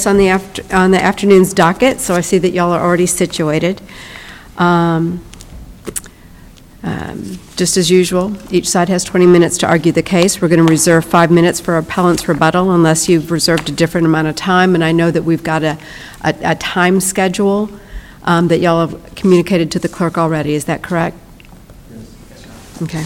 on the afternoon's docket, so I see that y'all are already situated. Just as usual, each side has 20 minutes to argue the case. We're going to reserve 5 minutes for appellant's rebuttal unless you've reserved a different amount of time, and I know that we've got a time schedule that y'all have communicated to the clerk already. Is that correct? Yes. Okay.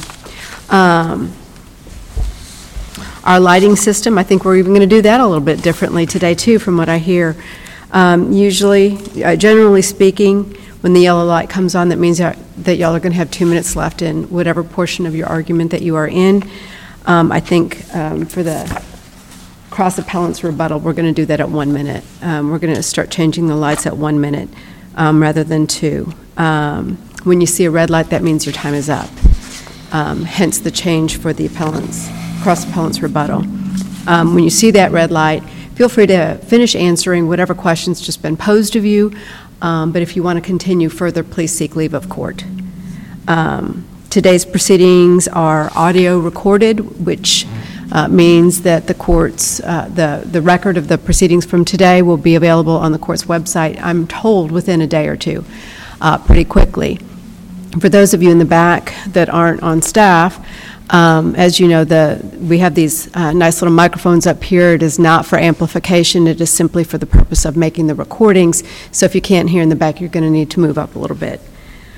Our lighting system, I think we're even going to do that a little bit differently today too, from what I hear. Usually, generally speaking, when the yellow light comes on, that means that y'all are going to have 2 minutes left in whatever portion of your argument that you are in. I think for the cross appellant's rebuttal, we're going to do that at 1 minute. We're going to start changing the lights at 1 minute rather than 2. When you see a red light, that means your time is up. Hence the change for the cross appellant's rebuttal. When you see that red light, feel free to finish answering whatever questions just been posed of you. But if you want to continue further, please seek leave of court. Today's proceedings are audio recorded, which means that the court's the record of the proceedings from today will be available on the court's website, I'm told, within a day or two, pretty quickly. For those of you in the back that aren't on staff, as you know, we have these nice little microphones up here. It is not for amplification. It is simply for the purpose of making the recordings. So if you can't hear in the back, you're going to need to move up a little bit.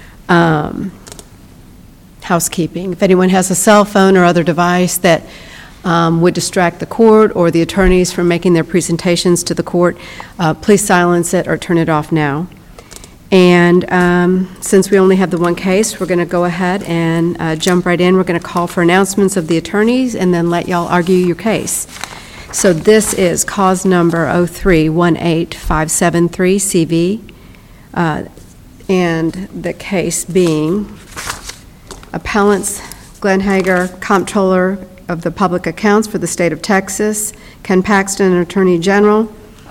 Housekeeping. If anyone has a cell phone or other device that would distract the court or the attorneys from making their presentations to the court, please silence it or turn it off now. And since we only have the one case, we're going to go ahead and jump right in. We're going to call for announcements of the attorneys and then let y'all argue your case. So this is cause number 0318573 CV, and the case being appellants Glenn Hager, Comptroller of the Public Accounts for the State of Texas, Ken Paxton, Attorney General,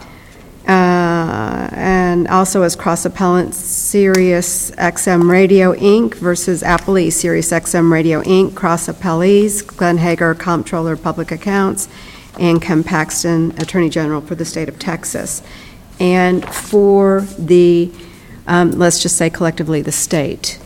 and also as cross-appellant Sirius XM Radio, Inc. versus Appalese Sirius XM Radio, Inc. Cross-appellees Glenn Hager, Comptroller, Public Accounts, and Ken Paxton, Attorney General for the State of Texas. And for the, let's just say collectively, the state.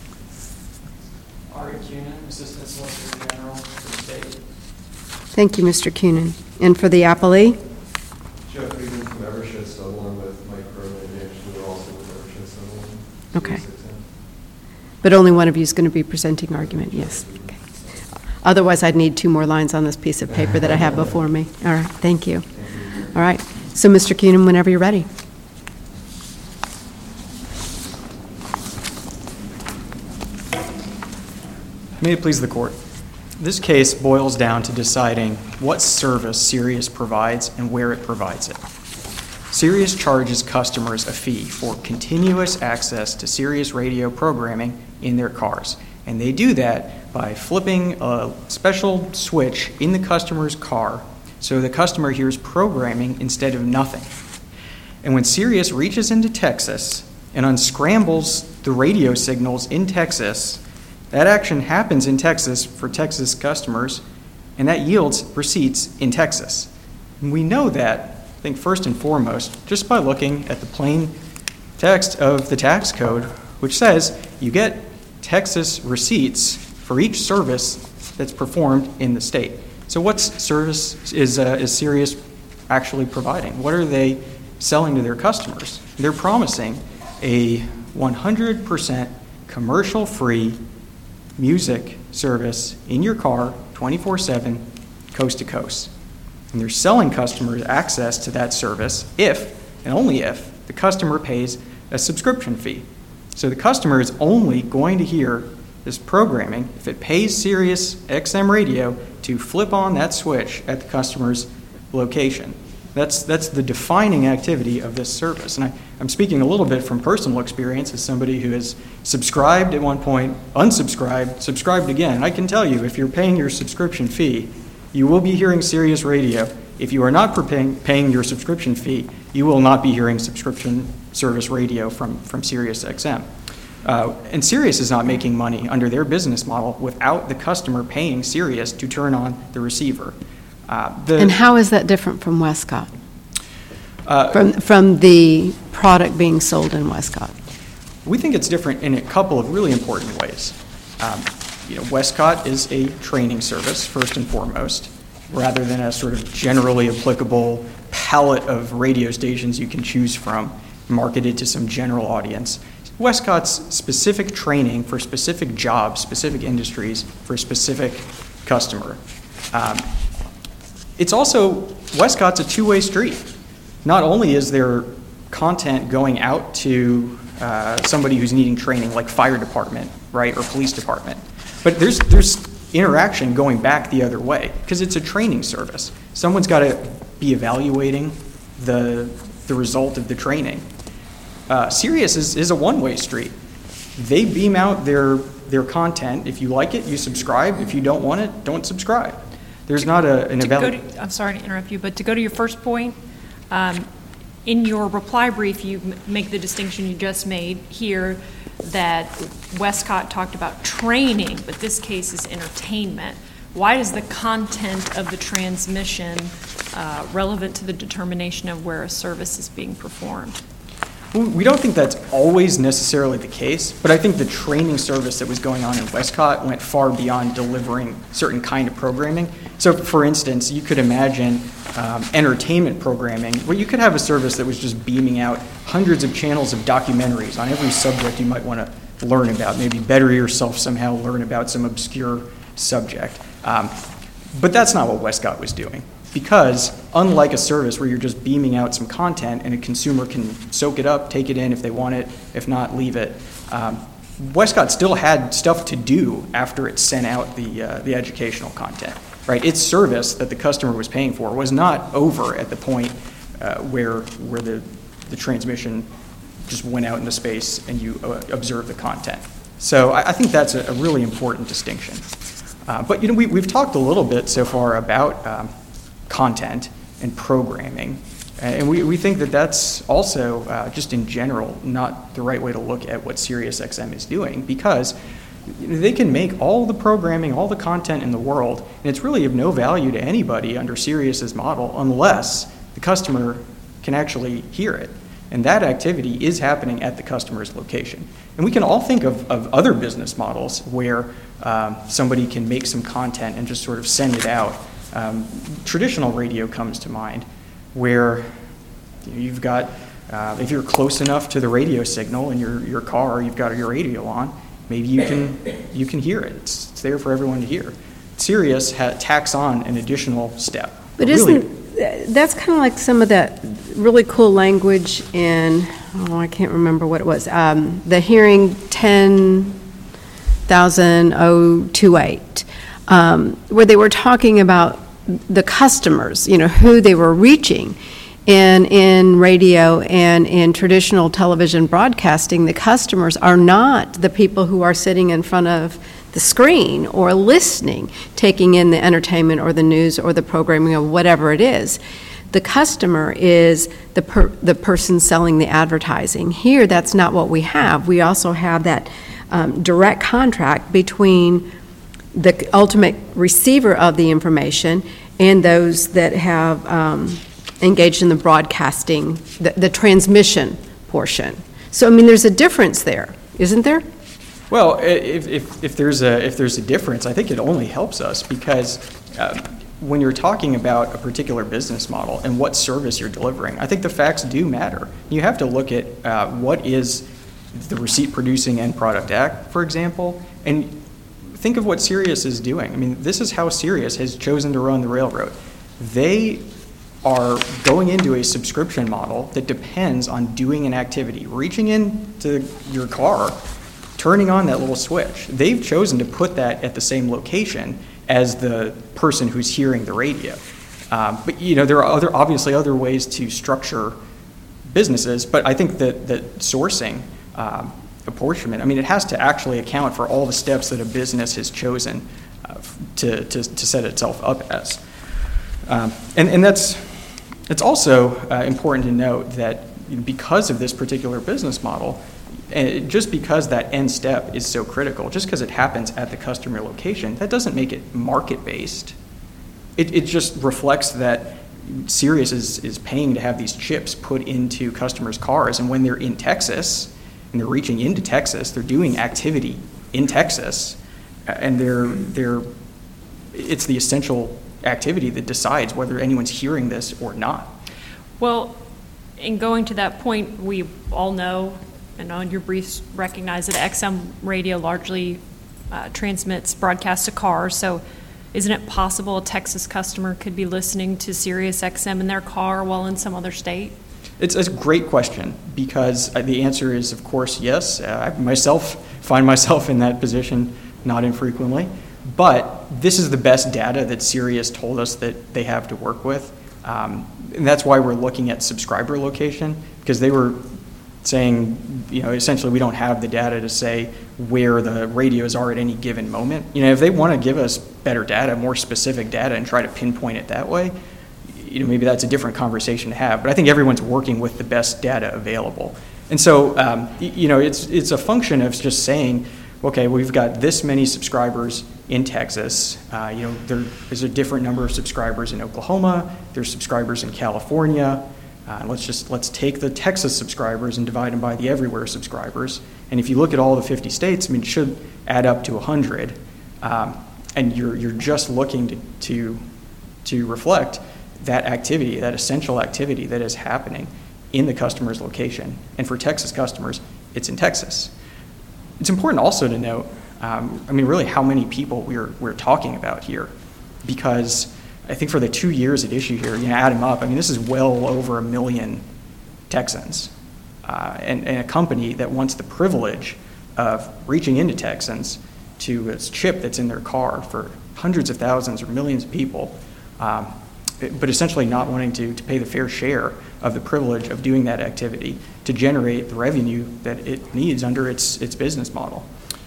Ari Cunin, Assistant Solicitor General for the state. Thank you, Mr. Cunin. And for the appellee? Jeff Friedman from Evershed Sutherland with Mike Curley and Dan Schluter also with Evershed Sutherland. Okay. But only one of you is going to be presenting argument, yes. Okay. Otherwise, I'd need 2 more lines on this piece of paper that I have before me. All right, thank you. All right, so Mr. Cunin, whenever you're ready. May it please the court. This case boils down to deciding what service Sirius provides and where it provides it. Sirius charges customers a fee for continuous access to Sirius radio programming in their cars, and they do that by flipping a special switch in the customer's car so the customer hears programming instead of nothing. And when Sirius reaches into Texas and unscrambles the radio signals in Texas, that action happens in Texas for Texas customers, and that yields receipts in Texas. And we know that, I think first and foremost, just by looking at the plain text of the tax code, which says you get Texas receipts for each service that's performed in the state. So what service is Sirius actually providing? What are they selling to their customers? They're promising a 100% commercial-free music service in your car 24/7, coast to coast. And they're selling customers access to that service if, and only if, the customer pays a subscription fee. So the customer is only going to hear this programming if it pays Sirius XM Radio to flip on that switch at the customer's location. That's the defining activity of this service. And I'm speaking a little bit from personal experience as somebody who has subscribed at one point, unsubscribed, subscribed again. I can tell you, if you're paying your subscription fee, you will be hearing Sirius Radio. If you are not paying your subscription fee, you will not be hearing subscription service radio from Sirius XM. And Sirius is not making money under their business model without the customer paying Sirius to turn on the receiver. And how is that different from Westcott? from the product being sold in Westcott? We think it's different in a couple of really important ways. Westcott is a training service, first and foremost, rather than a sort of generally applicable palette of radio stations you can choose from, marketed to some general audience. Westcott's specific training for specific jobs, specific industries, for a specific customer. It's also, Westcott's a two-way street. Not only is there content going out to somebody who's needing training, like fire department, right, or police department, but there's interaction going back the other way, because it's a training service. Someone's got to be evaluating the result of the training. Sirius is a one-way street. They beam out their content. If you like it, you subscribe. If you don't want it, don't subscribe. There's not an evaluation. I'm sorry to interrupt you, but to go to your first point, in your reply brief, you make the distinction you just made here that Westcott talked about training, but this case is entertainment. Why is the content of the transmission relevant to the determination of where a service is being performed? We don't think that's always necessarily the case, but I think the training service that was going on in Westcott went far beyond delivering certain kind of programming. So, for instance, you could imagine entertainment programming, where you could have a service that was just beaming out hundreds of channels of documentaries on every subject you might want to learn about, maybe better yourself somehow, learn about some obscure subject. But that's not what Westcott was doing, because unlike a service where you're just beaming out some content and a consumer can soak it up, take it in if they want it, if not, leave it, Westcott still had stuff to do after it sent out the educational content. Right, its service that the customer was paying for was not over at the point where the transmission just went out into space and you observe the content. So I think that's a really important distinction. But we've talked a little bit so far about content and programming, and we think that that's also just in general not the right way to look at what SiriusXM is doing, because they can make all the programming, all the content in the world, and it's really of no value to anybody under Sirius's model unless the customer can actually hear it. And that activity is happening at the customer's location. And we can all think of other business models where somebody can make some content and just sort of send it out. Traditional radio comes to mind, where you've got, if you're close enough to the radio signal in your car, you've got your radio on, maybe you can hear it. It's there for everyone to hear. Sirius tacks on an additional step. But that's kind of like some of that really cool language in, I can't remember what it was, the hearing 10,028, where they were talking about the customers, who they were reaching. And in radio and in traditional television broadcasting, the customers are not the people who are sitting in front of the screen or listening, taking in the entertainment or the news or the programming or whatever it is. The customer is the person selling the advertising. Here, that's not what we have. We also have that direct contract between the ultimate receiver of the information and those that have engaged in the broadcasting, the transmission portion. So, there's a difference there, isn't there? Well, if there's a difference, I think it only helps us, because when you're talking about a particular business model and what service you're delivering, I think the facts do matter. You have to look at what is the receipt-producing end product act, for example, and think of what Sirius is doing. This is how Sirius has chosen to run the railroad. They are going into a subscription model that depends on doing an activity, reaching into your car, turning on that little switch. They've chosen to put that at the same location as the person who's hearing the radio. But there are obviously other ways to structure businesses, but I think that sourcing, apportionment, it has to actually account for all the steps that a business has chosen to set itself up as. And it's also important to note that because of this particular business model, just because that end step is so critical, just because it happens at the customer location, that doesn't make it market-based. It just reflects that Sirius is paying to have these chips put into customers' cars, and when they're in Texas and they're reaching into Texas, they're doing activity in Texas, and it's the essential activity that decides whether anyone's hearing this or not. Well, in going to that point, we all know, and on your briefs recognize that XM radio largely transmits broadcast to cars, so isn't it possible a Texas customer could be listening to Sirius XM in their car while in some other state? It's a great question, because the answer is, of course, yes. I myself find myself in that position not infrequently. But this is the best data that Sirius told us that they have to work with. And that's why we're looking at subscriber location, because they were saying, essentially we don't have the data to say where the radios are at any given moment. If they want to give us better data, more specific data, and try to pinpoint it that way, maybe that's a different conversation to have. But I think everyone's working with the best data available. And so, it's a function of just saying, okay, we've got this many subscribers in Texas. There's a different number of subscribers in Oklahoma. There's subscribers in California. Let's take the Texas subscribers and divide them by the everywhere subscribers. And if you look at all the 50 states, it should add up to 100. And you're just looking to reflect that activity, that essential activity that is happening in the customer's location. And for Texas customers, it's in Texas. It's important also to note, really how many people we're talking about here, because I think for the 2 years at issue here, add them up, this is well over 1 million Texans, and a company that wants the privilege of reaching into Texans to its chip that's in their car for hundreds of thousands or millions of people, but essentially not wanting to pay the fair share of the privilege of doing that activity to generate the revenue that it needs under its business model.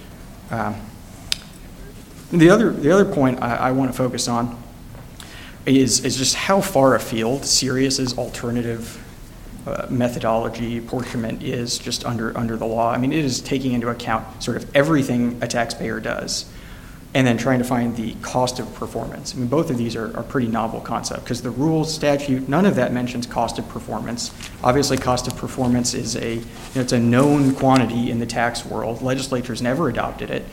The other point I want to focus on is just how far afield Sirius's alternative methodology apportionment is just under the law. It is taking into account sort of everything a taxpayer does, and then trying to find the cost of performance. Both of these are pretty novel concepts, because the rules, statute, none of that mentions cost of performance. Obviously, cost of performance is it's a known quantity in the tax world. Legislature's never adopted it,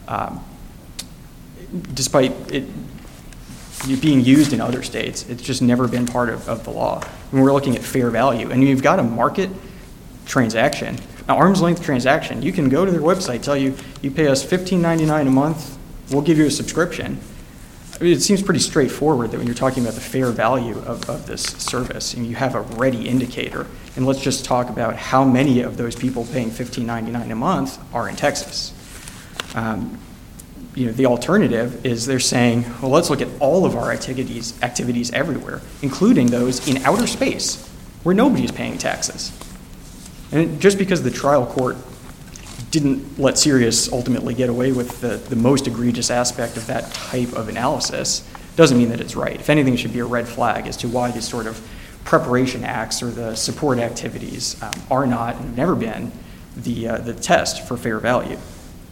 despite it being used in other states. It's just never been part of the law. And we're looking at fair value, and you've got a market transaction, an arm's length transaction. You can go to their website, tell you pay us $15.99 a month, we'll give you a subscription. It seems pretty straightforward that when you're talking about the fair value of this service, and you have a ready indicator. And let's just talk about how many of those people paying $15.99 a month are in Texas. The alternative is they're saying, well, let's look at all of our activities everywhere, including those in outer space where nobody's paying taxes. And just because the trial court didn't let Sirius ultimately get away with the most egregious aspect of that type of analysis doesn't mean that it's right. If anything, it should be a red flag as to why these sort of preparation acts or the support activities are not and have never been the test for fair value.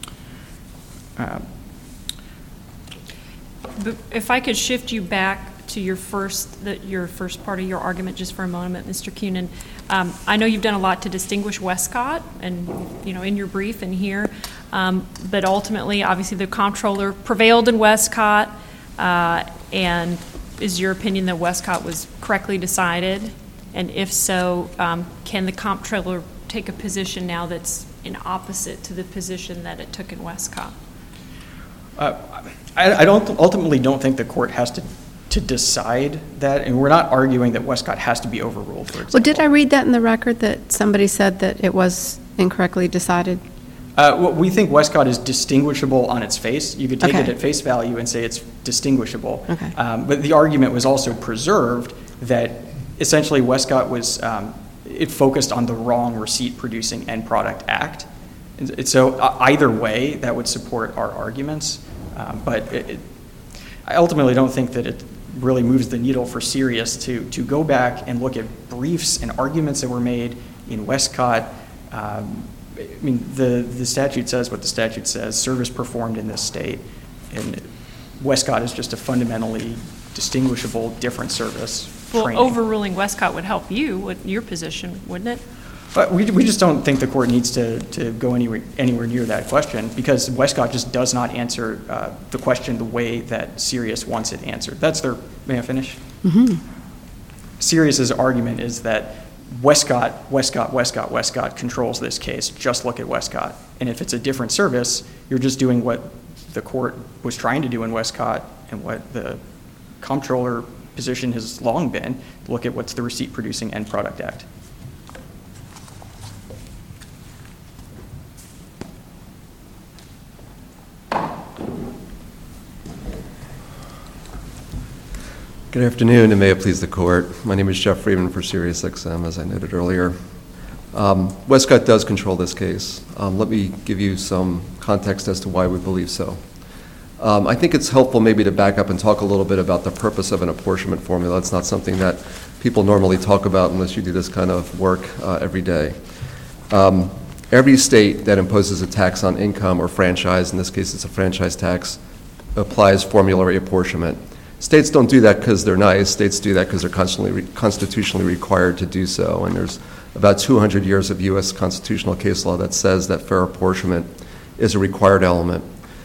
If I could shift you back to your first part of your argument just for a moment, Mr. Kunin. I know you've done a lot to distinguish Westcott, and in your brief and here, but ultimately, obviously, the comptroller prevailed in Westcott, and is your opinion that Westcott was correctly decided? And if so, can the comptroller take a position now that's in opposite to the position that it took in Westcott? I ultimately don't think the court has to decide that, and we're not arguing that Westcott has to be overruled, for example. Well, did I read that in the record that somebody said that it was incorrectly decided? We think Westcott is distinguishable on its face. You could take it at face value and say it's distinguishable. Okay. But the argument was also preserved that essentially Westcott was, it focused on the wrong receipt-producing end product act. And so either way, that would support our arguments. But I ultimately don't think that it really moves the needle for Sirius to go back and look at briefs and arguments that were made in Westcott. The statute says what the statute says, service performed in this state, and Westcott is just a fundamentally distinguishable, different service Well, training. overruling Westcott would help you, your position, wouldn't it? But we just don't think the court needs to go anywhere near that question, because Westcott just does not answer the question the way that Sirius wants it answered. That's their, may I finish? Mm-hmm. Sirius's argument is that Westcott controls this case. Just look at Westcott. And if it's a different service, you're just doing what the court was trying to do in Westcott and what the comptroller position has long been, look at what's the Receipt Producing End Product Act. Good afternoon, and may it please the court. My name is Jeff Freeman for SiriusXM, as I noted earlier. Westcott does control this case. Let me give you some context as to why we believe so. I think it's helpful maybe to back up and talk a little bit about the purpose of an apportionment formula. It's not something that people normally talk about unless you do this kind of work every day. Every state that imposes a tax on income or franchise, in this case it's a franchise tax, applies formulary apportionment. States don't do that because they're nice. States do that because they're constitutionally required to do so. And there's about 200 years of U.S. constitutional case law that says that fair apportionment is a required element.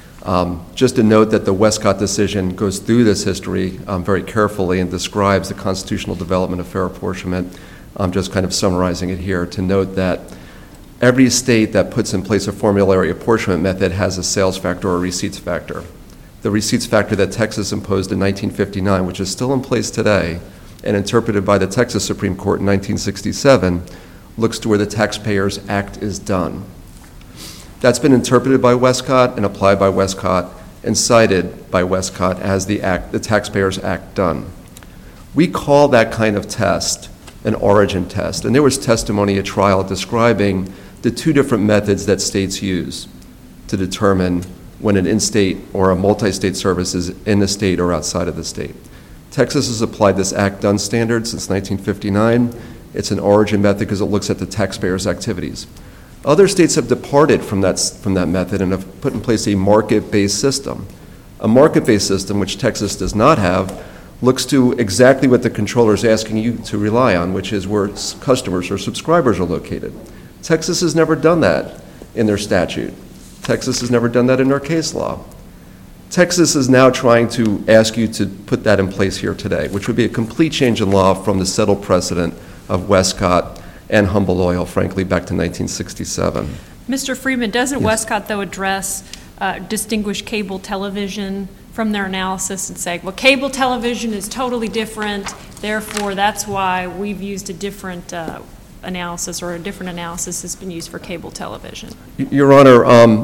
Just to note that the Westcott decision goes through this history very carefully and describes the constitutional development of fair apportionment. I'm just kind of summarizing it here to note that every state that puts in place a formulary apportionment method has a sales factor or a receipts factor. The receipts factor that Texas imposed in 1959, which is still in place today and interpreted by the Texas Supreme Court in 1967, looks to where the Taxpayers Act is done. That's been interpreted by Westcott and applied by Westcott and cited by Westcott as the Taxpayers Act done. We call that kind of test an origin test, and there was testimony at trial describing the two different methods that states use to determine when an in-state or a multi-state service is in the state or outside of the state. Texas has applied this Act Done standard since 1959. It's an origin method because it looks at the taxpayer's activities. Other states have departed from that method and have put in place a market-based system. A market-based system, which Texas does not have, looks to exactly what the controller is asking you to rely on, which is where customers or subscribers are located. Texas has never done that in their statute. Texas has never done that in their case law. Texas is now trying to ask you to put that in place here today, which would be a complete change in law from the settled precedent of Westcott and Humble Oil, frankly, back to 1967. Mr. Freeman, doesn't Westcott, though, distinguish cable television from their analysis and say, well, cable television is totally different, therefore that's why we've used a different analysis, or a different analysis has been used for cable television? Your Honor,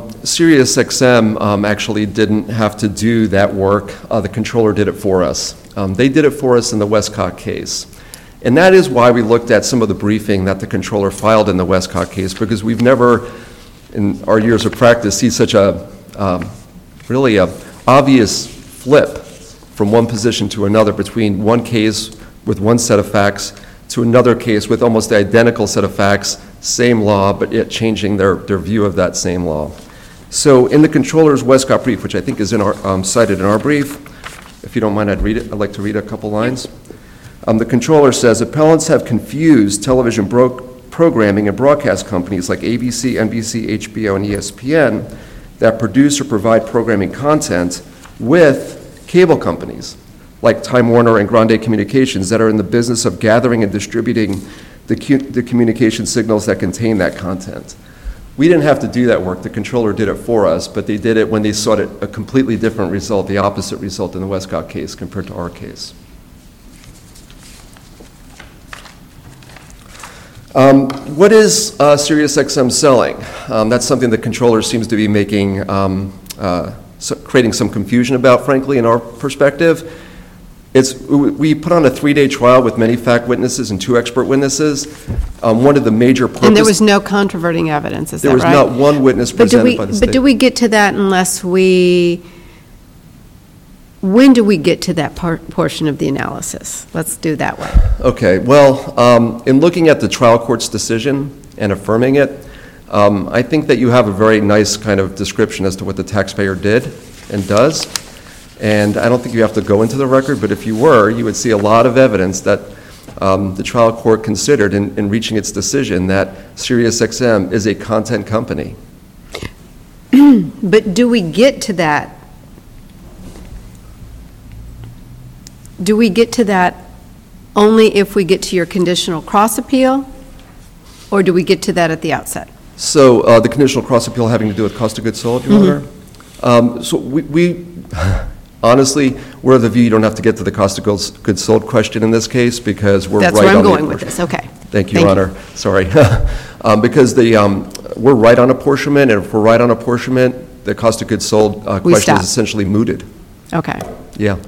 SiriusXM actually didn't have to do that work. The controller did it for us. They did it for us in the Westcott case. And that is why we looked at some of the briefing that the controller filed in the Westcott case, because we've never, in our years of practice, seen such a really a obvious flip from one position to another between one case with one set of facts to another case with almost the identical set of facts, same law, but yet changing their view of that same law. So in the controller's Westcott brief, which I think is in our, cited in our brief, if you don't mind, I'd like to read a couple lines. The controller says, appellants have confused television programming and broadcast companies like ABC, NBC, HBO, and ESPN that produce or provide programming content with cable companies like Time Warner and Grande Communications that are in the business of gathering and distributing the communication signals that contain that content. We didn't have to do that work. The controller did it for us, but they did it when they sought a completely different result, the opposite result in the Westcott case compared to our case. What is SiriusXM selling? That's something the controller seems to be making, creating some confusion about, frankly, in our perspective. We put on a 3-day trial with many fact witnesses and 2 expert witnesses. One of the major purposes... And there was no controverting evidence, is that right? There was not one witness presented by the state. But do we get to that unless we... When do we get to that portion of the analysis? Let's do that way. Okay. Well, in looking at the trial court's decision and affirming it, I think that you have a very nice kind of description as to what the taxpayer did and does. And I don't think you have to go into the record, but if you were, you would see a lot of evidence that the trial court considered in reaching its decision that SiriusXM is a content company. But do we get to that? Do we get to that only if we get to your conditional cross appeal, or do we get to that at the outset? So the conditional cross appeal having to do with cost of goods sold, Your Honor? So we honestly, we're of the view you don't have to get to the cost of goods sold question in this case because we're That's right where I'm on going the with this, okay. Thank you, Your Honor. Sorry. Because we're right on apportionment, and if we're right on apportionment, the cost of goods sold question stop. is essentially mooted. Okay. Yeah.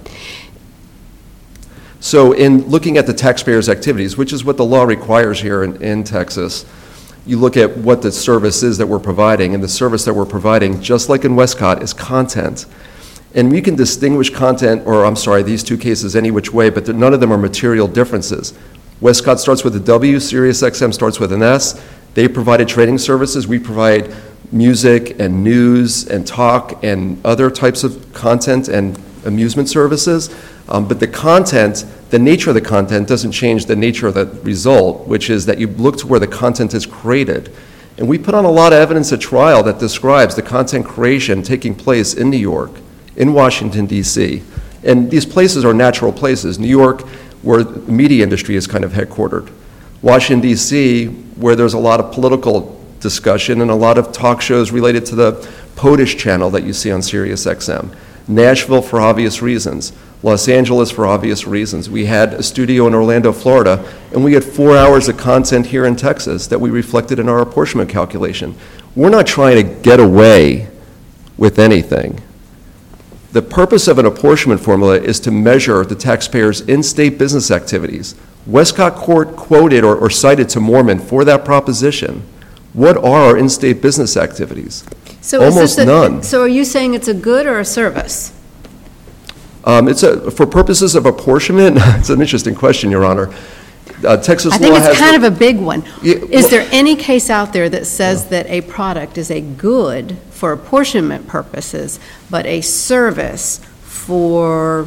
So in looking at the taxpayer's activities, which is what the law requires here in Texas, you look at what the service is that we're providing, and the service that we're providing, just like in Westcott, is content. And we can distinguish content, or I'm sorry, these two cases any which way, but none of them are material differences. Westcott starts with a W, SiriusXM starts with an S. They provided training services. We provide music and news and talk and other types of content and amusement services. But the content, the nature of the content doesn't change the nature of the result, which is that you look to where the content is created. And we put on a lot of evidence at trial that describes the content creation taking place in New York, in Washington, D.C. And these places are natural places. New York, where the media industry is kind of headquartered. Washington, D.C., where there's a lot of political discussion and a lot of talk shows related to the POTUS channel that you see on SiriusXM. Nashville for obvious reasons. Los Angeles for obvious reasons. We had a studio in Orlando, Florida, and we had 4 hours of content here in Texas that we reflected in our apportionment calculation. We're not trying to get away with anything. The purpose of an apportionment formula is to measure the taxpayer's in-state business activities. Westcott Court quoted or cited to Mormon for that proposition. What are our in-state business activities? So Almost none. So are you saying it's a good or a service? For purposes of apportionment, it's an interesting question, Your Honor. Texas I think law has it's kind of a big one. Yeah, Is there any case out there that says that a product is a good for apportionment purposes, but a service for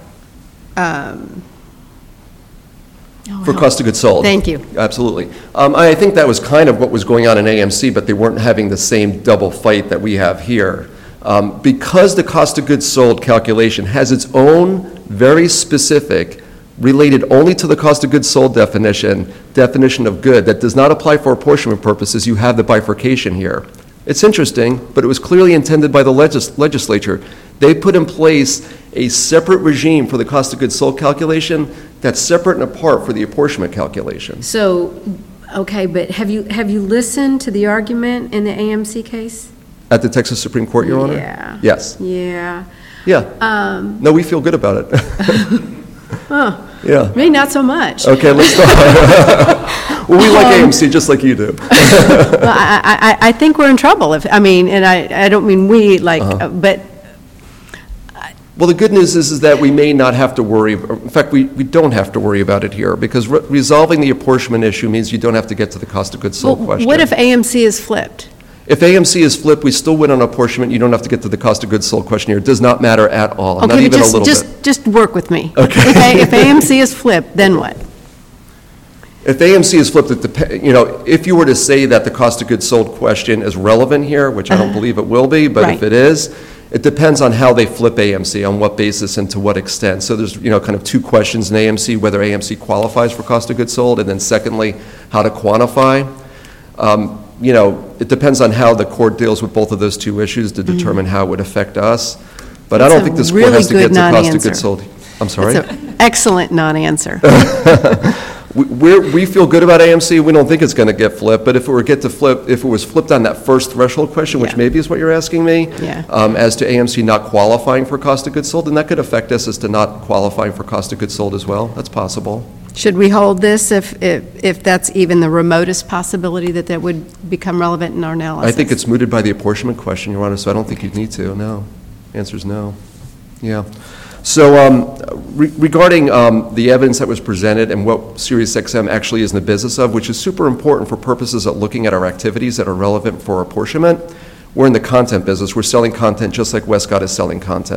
cost of goods sold? Thank you. Absolutely. I think that was kind of what was going on in AMC, but they weren't having the same double fight that we have here. Because the cost of goods sold calculation has its own very specific, related only to the cost of goods sold definition of good that does not apply for apportionment purposes, you have the bifurcation here. It's interesting, but it was clearly intended by the legislature. They put in place a separate regime for the cost of goods sold calculation that's separate and apart for the apportionment calculation. So, okay, but have you listened to the argument in the AMC case? At the Texas Supreme Court, Your Honor? Yeah. Yes. Yeah. Yeah. No, we feel good about it. Oh, Yeah. me, not so much. Okay, let's start. Well, we like AMC just like you do. Well, I think we're in trouble and I don't mean we, but Well, the good news is that we may not have to worry. In fact, we don't have to worry about it here because resolving the apportionment issue means you don't have to get to the cost of goods sold question. what if AMC is flipped? If AMC is flipped, we still win on apportionment. You don't have to get to the cost of goods sold question here. It does not matter at all, not Okay, even but a little bit. just work with me. Okay. If AMC is flipped, then what? If AMC is flipped, if you were to say that the cost of goods sold question is relevant here, which I don't believe it will be, but if Right. it is, it depends on how they flip AMC, on what basis and to what extent. So there's, kind of two questions in AMC, whether AMC qualifies for cost of goods sold, and then secondly, how to quantify. It depends on how the court deals with both of those two issues to determine how it would affect us. But I That's don't a think this court really has to get good to cost of non-answer. goods sold. I'm sorry? That's an excellent non-answer. We feel good about AMC. We don't think it's going to get flipped. But if it was flipped on that first threshold question, which Yeah. maybe is what you're asking me, Yeah. as to AMC not qualifying for cost of goods sold, then that could affect us as to not qualifying for cost of goods sold as well. That's possible. Should we hold this if that's even the remotest possibility that would become relevant in our analysis? I think it's mooted by the apportionment question, Your Honor, so I don't think you'd need to. No. Answer is no. Yeah. So regarding the evidence that was presented and what SiriusXM actually is in the business of, which is super important for purposes of looking at our activities that are relevant for apportionment, we're in the content business. We're selling content just like Westcott is selling content.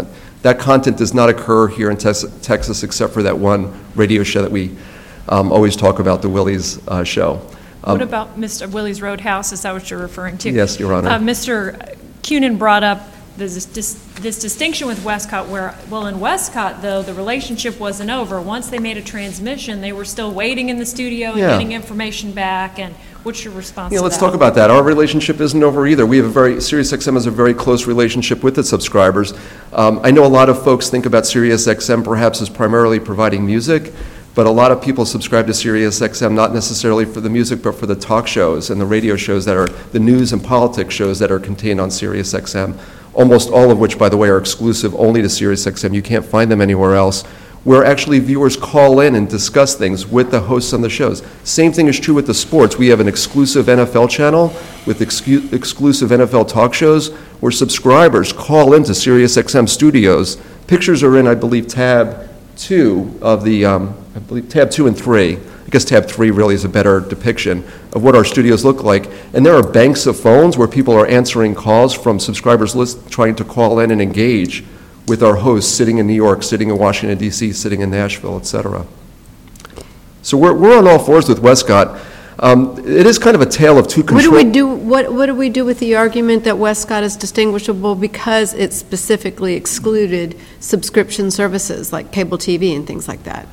That content does not occur here in Texas except for that one radio show that we always talk about, the Willie's show. What about Mr. Willie's Roadhouse? Is that what you're referring to? Yes, Your Honor. Mr. Cunin brought up this distinction with Westcott where, well, in Westcott, though, the relationship wasn't over. Once they made a transmission, they were still waiting in the studio and getting information back. And what's your response to that? Let's talk about that. Our relationship isn't over either. We have SiriusXM has a very close relationship with its subscribers. I know a lot of folks think about SiriusXM perhaps as primarily providing music, but a lot of people subscribe to SiriusXM not necessarily for the music, but for the talk shows and the radio shows that are the news and politics shows that are contained on SiriusXM, almost all of which, by the way, are exclusive only to SiriusXM. You can't find them anywhere else, where actually viewers call in and discuss things with the hosts on the shows. Same thing is true with the sports. We have an exclusive NFL channel with exclusive NFL talk shows where subscribers call into SiriusXM studios. Pictures are in, I believe, tab 2 of the, tab 2 and 3. I guess tab 3 really is a better depiction of what our studios look like. And there are banks of phones where people are answering calls from subscribers trying to call in and engage with our hosts sitting in New York, sitting in Washington, D.C., sitting in Nashville, et cetera. So we're on all fours with Westcott. It is kind of a tale of two controls. What do we do with the argument that Westcott is distinguishable because it specifically excluded subscription services like cable TV and things like that?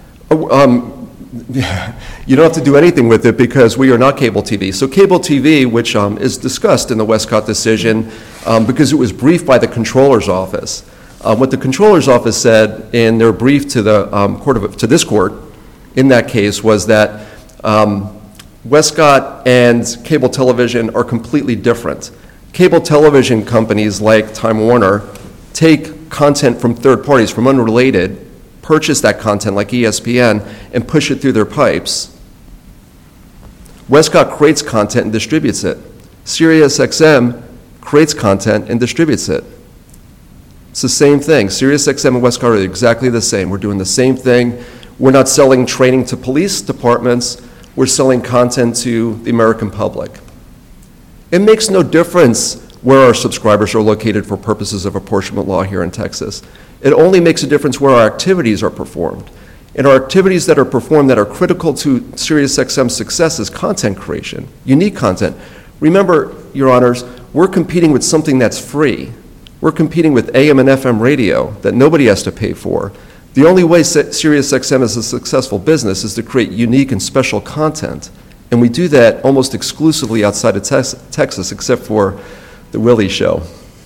You don't have to do anything with it because we are not cable TV. So cable TV, which is discussed in the Westcott decision because it was briefed by the Comptroller's Office. What the Comptroller's Office said in their brief to the to this court in that case was that Westcott and cable television are completely different. Cable television companies like Time Warner take content from third parties, from unrelated, purchase that content like ESPN, and push it through their pipes. Westcott creates content and distributes it. SiriusXM creates content and distributes it. It's the same thing. SiriusXM and Westcott are exactly the same. We're doing the same thing. We're not selling training to police departments. We're selling content to the American public. It makes no difference where our subscribers are located for purposes of apportionment law here in Texas. It only makes a difference where our activities are performed. And our activities that are performed that are critical to SiriusXM's success is content creation, unique content. Remember, Your Honors, we're competing with something that's free. We're competing with AM and FM radio that nobody has to pay for. The only way SiriusXM is a successful business is to create unique and special content. And we do that almost exclusively outside of Texas, except for the Willie Show.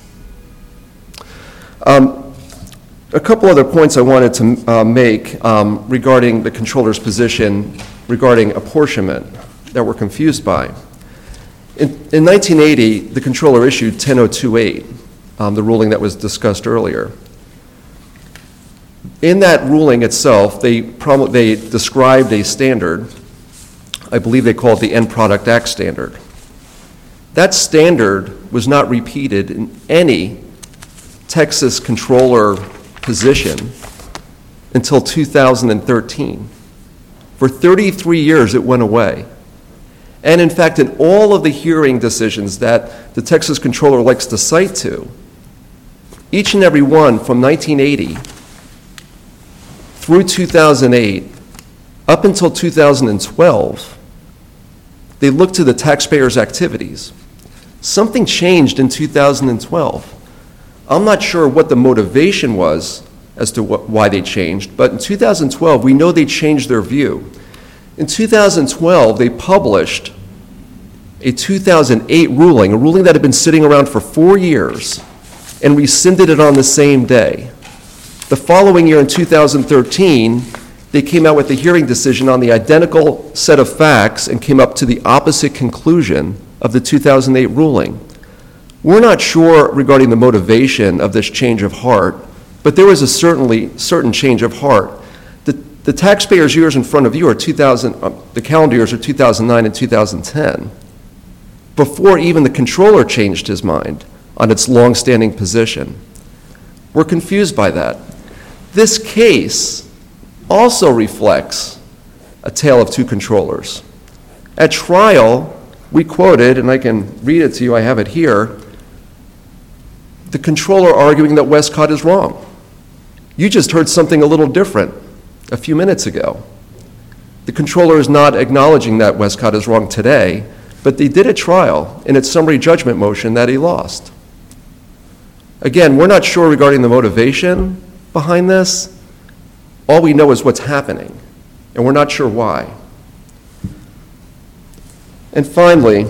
A couple other points I wanted to make regarding the Comptroller's position regarding apportionment that we're confused by. In 1980, the Comptroller issued 10028, the ruling that was discussed earlier. In that ruling itself, they described a standard. I believe they called it the End Product Act standard. That standard was not repeated in any Texas Comptroller position until 2013. For 33 years, it went away. And in fact, in all of the hearing decisions that the Texas Comptroller likes to cite to, each and every one from 1980 through 2008, up until 2012, they looked to the taxpayers' activities. Something changed in 2012. I'm not sure what the motivation was as to why they changed, but in 2012, we know they changed their view. In 2012, they published a 2008 ruling, a ruling that had been sitting around for 4 years, and rescinded it on the same day. The following year, in 2013, they came out with a hearing decision on the identical set of facts and came up to the opposite conclusion of the 2008 ruling. We're not sure regarding the motivation of this change of heart, but there was a certain change of heart. The taxpayers' years in front of you are the calendar years are 2009 and 2010, before even the Comptroller changed his mind on its long-standing position. We're confused by that. This case also reflects a tale of two controllers. At trial, we quoted, and I can read it to you, I have it here, the Comptroller arguing that Westcott is wrong. You just heard something a little different a few minutes ago. The controller is not acknowledging that Westcott is wrong today, but they did at trial in its summary judgment motion that he lost. Again, we're not sure regarding the motivation behind this. All we know is what's happening, and we're not sure why. And finally,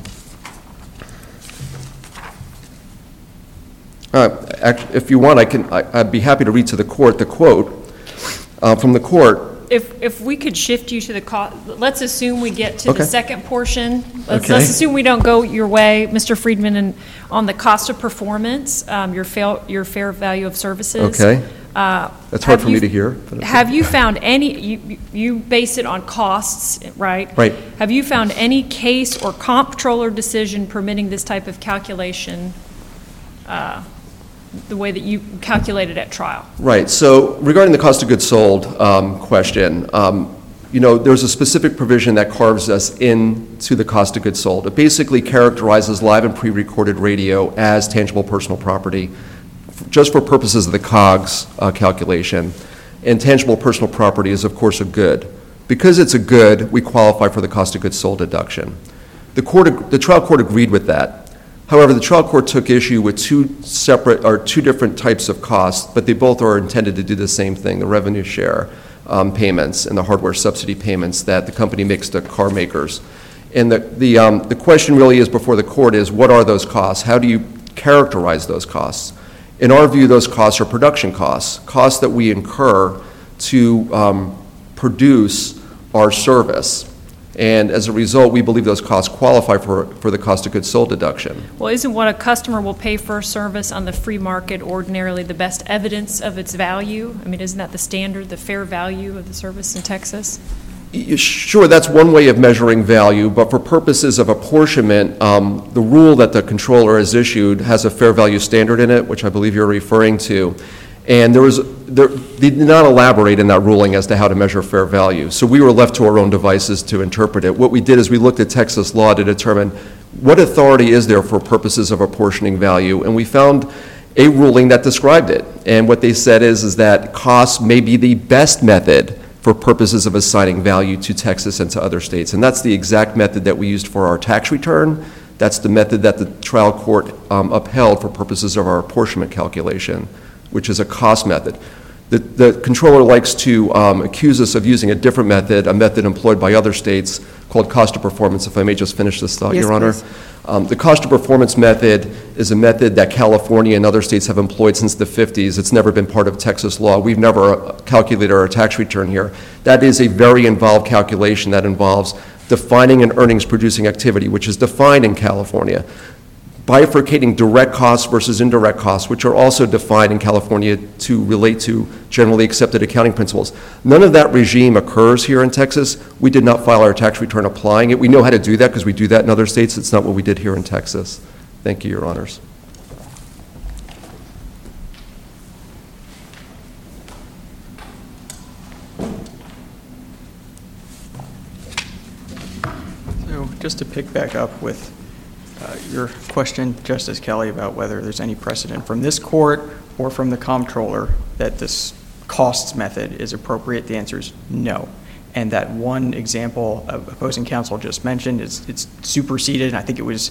if you want, I'd be happy to read to the court the quote from the court. If we could shift you to the cost, let's assume we get to Okay. the second portion. Let's Okay. assume we don't go your way, Mr. Friedman, and on the cost of performance, your fair value of services. Okay. That's hard for me to hear. Have you found any, you base it on costs, right? Right. Have you found any case or comptroller decision permitting this type of calculation, the way that you calculated at trial? Right. So regarding the cost of goods sold question, there's a specific provision that carves us into the cost of goods sold. It basically characterizes live and pre-recorded radio as tangible personal property, just for purposes of the COGS calculation. And tangible personal property is, of course, a good. Because it's a good, we qualify for the cost of goods sold deduction. The trial court agreed with that. However, the trial court took issue with two different types of costs, but they both are intended to do the same thing, the revenue share payments and the hardware subsidy payments that the company makes to car makers. And the question really is before the court is, what are those costs? How do you characterize those costs? In our view, those costs are production costs, costs that we incur to produce our service. And as a result, we believe those costs qualify for the cost of goods sold deduction. Well, isn't what a customer will pay for a service on the free market ordinarily the best evidence of its value? I mean, isn't that the standard, the fair value of the service in Texas? Sure, that's one way of measuring value, but for purposes of apportionment, the rule that the controller has issued has a fair value standard in it, which I believe you're referring to. And they did not elaborate in that ruling as to how to measure fair value. So we were left to our own devices to interpret it. What we did is we looked at Texas law to determine what authority is there for purposes of apportioning value, and we found a ruling that described it. And what they said is that costs may be the best method for purposes of assigning value to Texas and to other states. And that's the exact method that we used for our tax return. That's the method that the trial court upheld for purposes of our apportionment calculation, which is a cost method. The controller likes to accuse us of using a different method, a method employed by other states called cost of performance. If I may just finish this thought, Yes, Your Honor. please. The cost of performance method is a method that California and other states have employed since the 50s. It's never been part of Texas law. We've never calculated our tax return here. That is a very involved calculation that involves defining an earnings producing activity, which is defined in California, bifurcating direct costs versus indirect costs, which are also defined in California to relate to generally accepted accounting principles. None of that regime occurs here in Texas. We did not file our tax return applying it. We know how to do that because we do that in other states. It's not what we did here in Texas. Thank you, Your Honors. So just to pick back up with your question, Justice Kelly, about whether there's any precedent from this court or from the comptroller that this costs method is appropriate, the answer is no. And that one example of opposing counsel just mentioned, it's superseded, and I think it was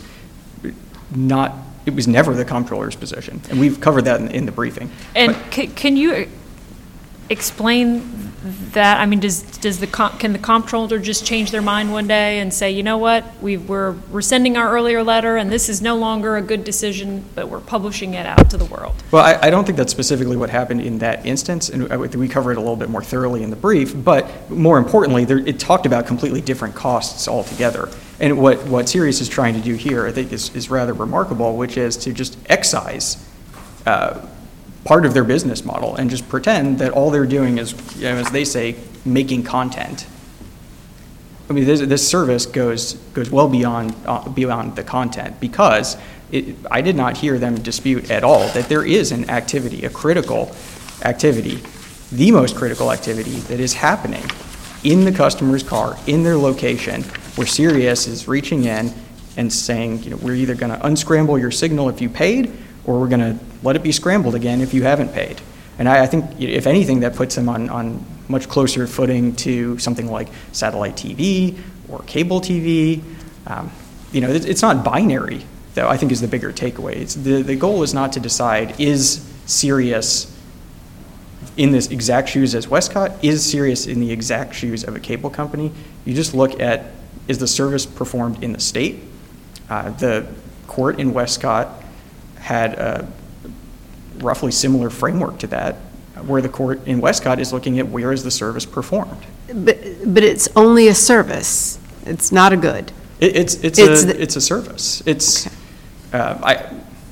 never the comptroller's position. And we've covered that in the briefing. And can you explain that? I mean, can the comptroller just change their mind one day and say, you know what, we're rescinding our earlier letter and this is no longer a good decision, but we're publishing it out to the world? Well, I don't think that's specifically what happened in that instance, and we cover it a little bit more thoroughly in the brief, but more importantly, it talked about completely different costs altogether. And what Sirius is trying to do here, I think, is rather remarkable, which is to just excise part of their business model and just pretend that all they're doing is, as they say, making content. I mean, this service goes well beyond the content, because I did not hear them dispute at all that there is an activity, a critical activity, the most critical activity that is happening in the customer's car, in their location, where Sirius is reaching in and saying, we're either going to unscramble your signal if you paid, or we're going to let it be scrambled again if you haven't paid. And I think, if anything, that puts them on much closer footing to something like satellite TV or cable TV. It's not binary, though, I think is the bigger takeaway. The goal is not to decide, is Sirius in the exact shoes as Westcott? Is Sirius in the exact shoes of a cable company? You just look at, is the service performed in the state? The court in Westcott had a roughly similar framework to that, where the court in Westcott is looking at where is the service performed. But it's only a service. It's not a good. It's a service. It's okay.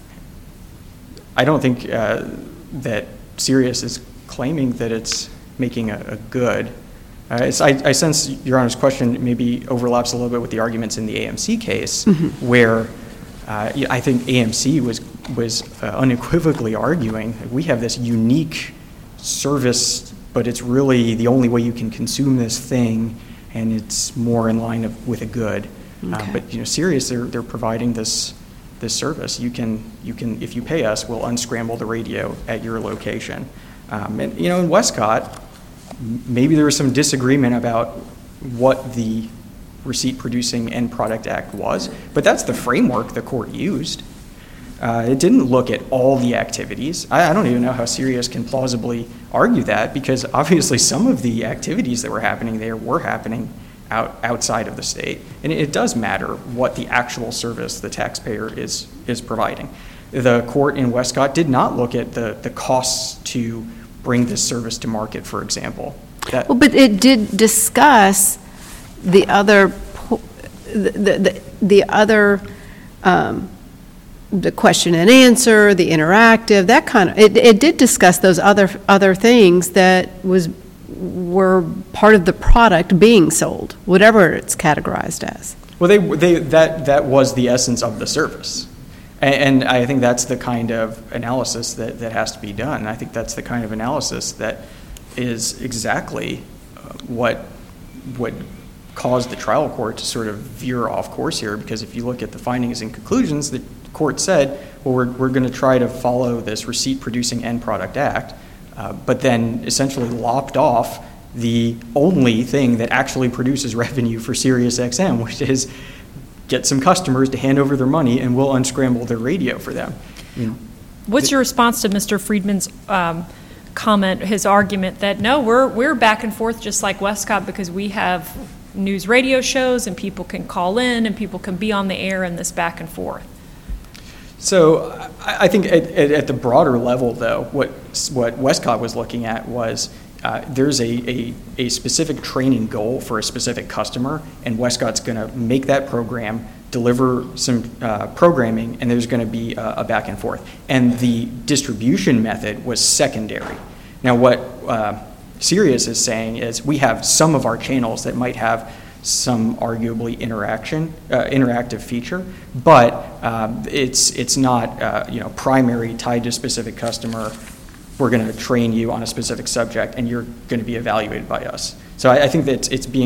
I don't think that Sirius is claiming that it's making a good. I sense Your Honor's question maybe overlaps a little bit with the arguments in the AMC case, where I think AMC was unequivocally arguing we have this unique service, but it's really the only way you can consume this thing, and it's more in line with a good. Okay. But Sirius, they're providing this service. You can if you pay us, we'll unscramble the radio at your location. And in Westcott, maybe there was some disagreement about what the Receipt Producing End Product Act was, but that's the framework the court used. It didn't look at all the activities. I don't even know how Sirius can plausibly argue that, because obviously some of the activities that were happening there were happening outside of the state. And it does matter what the actual service the taxpayer is providing. The court in Westcott did not look at the costs to bring this service to market, for example. But it did discuss the other, the question and answer, the interactive, that kind of. It did discuss those other things that were part of the product being sold, whatever it's categorized as. Well, that was the essence of the service. And I think that's the kind of analysis that has to be done. I think that's the kind of analysis that is exactly what caused the trial court to sort of veer off course here, because if you look at the findings and conclusions, the court said, well, we're going to try to follow this Receipt Producing End Product Act, but then essentially lopped off the only thing that actually produces revenue for SiriusXM, which is get some customers to hand over their money and we'll unscramble their radio for them. What's your response to Mr. Friedman's comment, his argument that no, we're back and forth just like Westcott because we have news radio shows and people can call in and people can be on the air in this back and forth? So I think at the broader level, though, what Westcott was looking at was there's a specific training goal for a specific customer, and Westcott's going to make that program, deliver some programming, and there's going to be a back and forth. And the distribution method was secondary. Now, what Sirius is saying is we have some of our channels that might have some arguably interactive feature, but it's not primary, tied to a specific customer. We're going to train you on a specific subject, and you're going to be evaluated by us. So I think that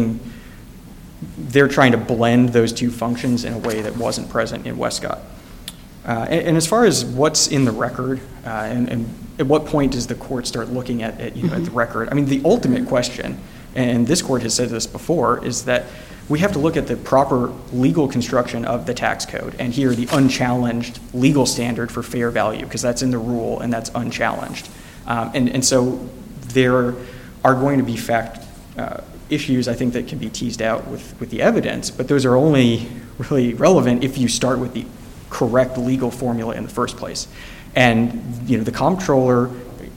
they're trying to blend those two functions in a way that wasn't present in Westcott. And as far as what's in the record, and at what point does the court start looking at at the record? I mean, the ultimate question, and this court has said this before, is that we have to look at the proper legal construction of the tax code, and here the unchallenged legal standard for fair value, because that's in the rule and that's unchallenged. And so there are going to be fact issues, I think, that can be teased out with the evidence, but those are only really relevant if you start with the correct legal formula in the first place. And the comptroller,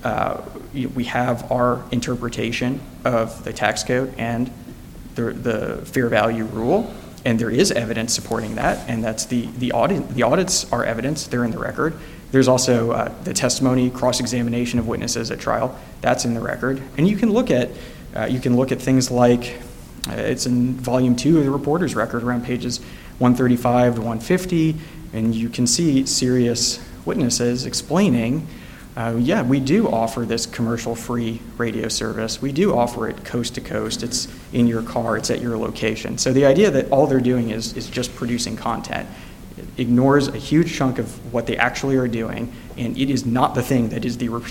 we have our interpretation of the tax code and the fair value rule, and there is evidence supporting that, and that's the audits are evidence, they're in the record. There's also the testimony, cross-examination of witnesses at trial, that's in the record. And you can look at things like, it's in volume 2 of the reporter's record around pages 135 to 150, and you can see Sirius witnesses explaining, we do offer this commercial-free radio service. We do offer it coast to coast. It's in your car. It's at your location. So the idea that all they're doing is just producing content ignores a huge chunk of what they actually are doing, and it is not the thing that is the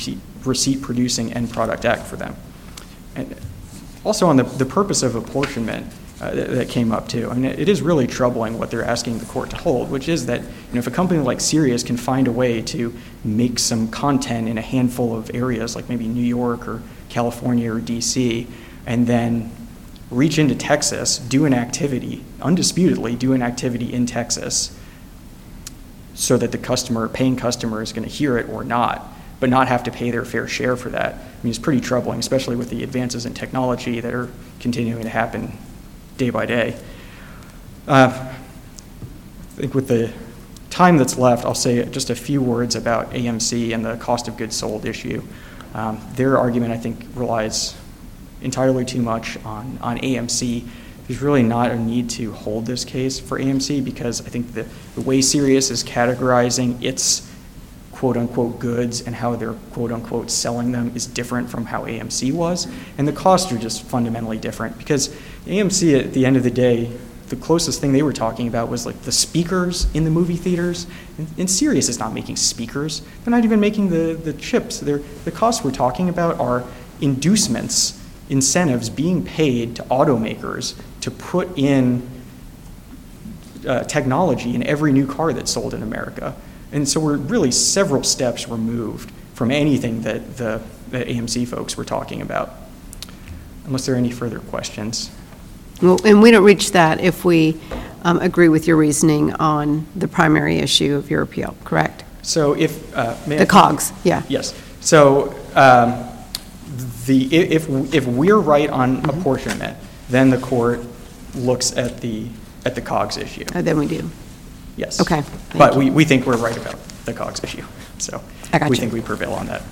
receipt-producing end product act for them. And also on the purpose of apportionment that came up too, I mean, it is really troubling what they're asking the court to hold, which is that if a company like Sirius can find a way to make some content in a handful of areas, like maybe New York or California or DC, and then reach into Texas, do an activity, undisputedly do an activity in Texas, so that the paying customer is going to hear it or not, but not have to pay their fair share for that. I mean, it's pretty troubling, especially with the advances in technology that are continuing to happen day by day. I think with the time that's left, I'll say just a few words about AMC and the cost of goods sold issue. Their argument, I think, relies entirely too much on AMC. There's really not a need to hold this case for AMC because I think the way Sirius is categorizing its quote-unquote goods and how they're quote-unquote selling them is different from how AMC was, and the costs are just fundamentally different because AMC, at the end of the day, the closest thing they were talking about was like the speakers in the movie theaters, and Sirius is not making speakers. They're not even making the chips. The costs we're talking about are inducements, incentives being paid to automakers to put in technology in every new car that's sold in America. And so we're really several steps removed from anything that the AMC folks were talking about. Unless there are any further questions. Well, and we don't reach that if we agree with your reasoning on the primary issue of your appeal, correct? So if the COGS, yeah. Yes. So if we're right on apportionment, then the court looks at the COGS issue. Then we do. Yes. Okay. But we think we're right about the COGS issue. So we think we prevail on that.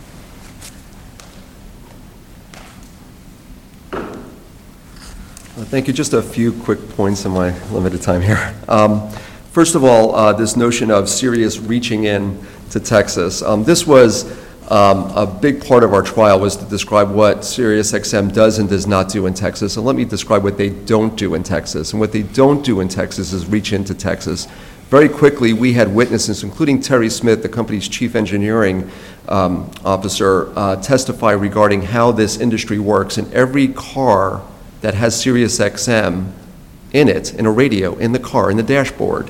Thank you. Just a few quick points in my limited time here. First of all, this notion of Sirius reaching in to Texas. This was a big part of our trial was to describe what SiriusXM does and does not do in Texas. And let me describe what they don't do in Texas. And what they don't do in Texas is reach into Texas. Very quickly, we had witnesses, including Terry Smith, the company's chief engineering officer, testify regarding how this industry works. And every car that has SiriusXM in it, in a radio, in the car, in the dashboard,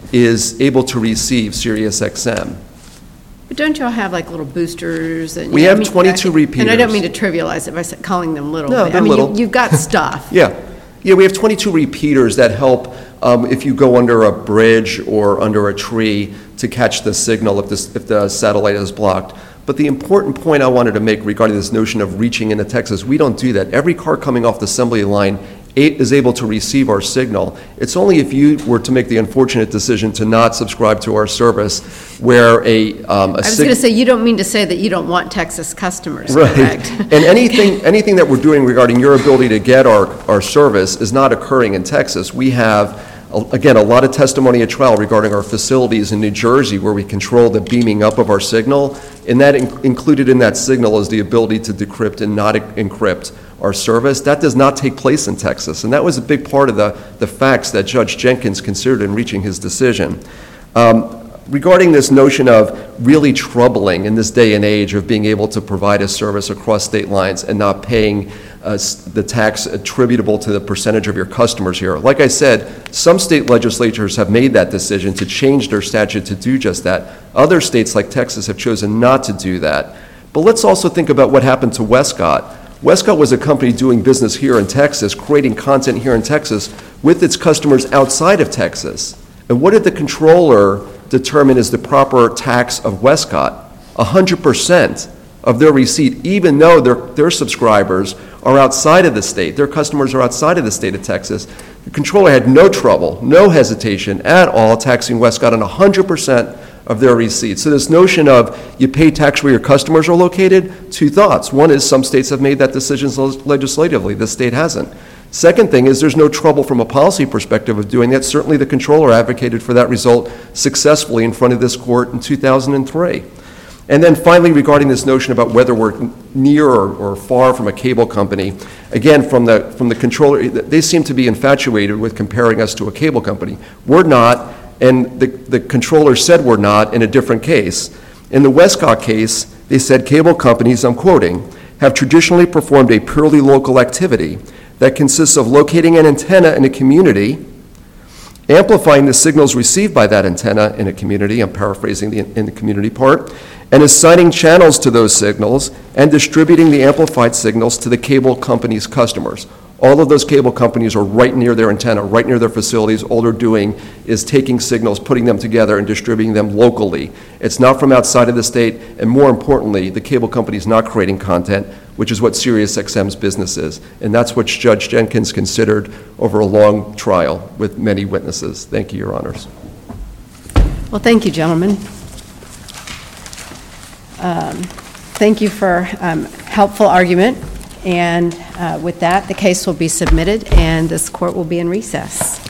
is able to receive SiriusXM. But don't y'all have like little boosters? And, we have 22 repeaters. And I don't mean to trivialize it by calling them little. No, they're little. You've got stuff. Yeah, we have 22 repeaters that help if you go under a bridge or under a tree to catch the signal if the satellite is blocked. But the important point I wanted to make regarding this notion of reaching into Texas, we don't do that. Every car coming off the assembly line is able to receive our signal. It's only if you were to make the unfortunate decision to not subscribe to our service where I was going to say, you don't mean to say that you don't want Texas customers, right. Correct? And anything that we're doing regarding your ability to get our service is not occurring in Texas. We have, again, a lot of testimony at trial regarding our facilities in New Jersey where we control the beaming up of our signal, and that included in that signal is the ability to decrypt and not encrypt our service. That does not take place in Texas, and that was a big part of the facts that Judge Jenkins considered in reaching his decision. Regarding this notion of really troubling in this day and age of being able to provide a service across state lines and not paying the tax attributable to the percentage of your customers here. Like I said, some state legislatures have made that decision to change their statute to do just that. Other states like Texas have chosen not to do that. But let's also think about what happened to Westcott. Westcott was a company doing business here in Texas, creating content here in Texas with its customers outside of Texas. And what did the controller determine is the proper tax of Westcott? 100% of their receipt, even though their subscribers are outside of the state, their customers are outside of the state of Texas. The controller had no trouble, no hesitation at all taxing Westcott on 100% of their receipts. So this notion of you pay tax where your customers are located, two thoughts. One is some states have made that decision legislatively. This state hasn't. Second thing is there's no trouble from a policy perspective of doing that. Certainly the controller advocated for that result successfully in front of this court in 2003. And then finally, regarding this notion about whether we're near or far from a cable company, again, from the controller, they seem to be infatuated with comparing us to a cable company. We're not, and the controller said we're not in a different case. In the Westcott case, they said cable companies, I'm quoting, have traditionally performed a purely local activity that consists of locating an antenna in a community, amplifying the signals received by that antenna in a community, I'm paraphrasing in the community part, and assigning channels to those signals and distributing the amplified signals to the cable company's customers. All of those cable companies are right near their antenna, right near their facilities. All they're doing is taking signals, putting them together, and distributing them locally. It's not from outside of the state, and more importantly, the cable company is not creating content, which is what SiriusXM's business is. And that's what Judge Jenkins considered over a long trial with many witnesses. Thank you, Your Honors. Well, thank you, gentlemen. Thank you for helpful argument. And with that, the case will be submitted, and this court will be in recess.